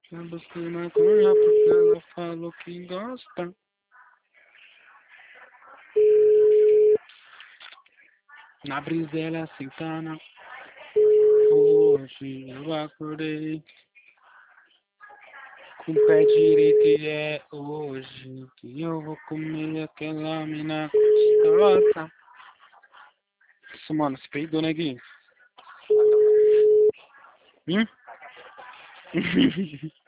Já busquei maconha porque ela falou que gosta. Na brisa ela sentando. Hoje eu acordei com o pé direito e é hoje que eu vou comer aquela mina gostosa. Isso, mano, você peidou, né, Gui? Hum?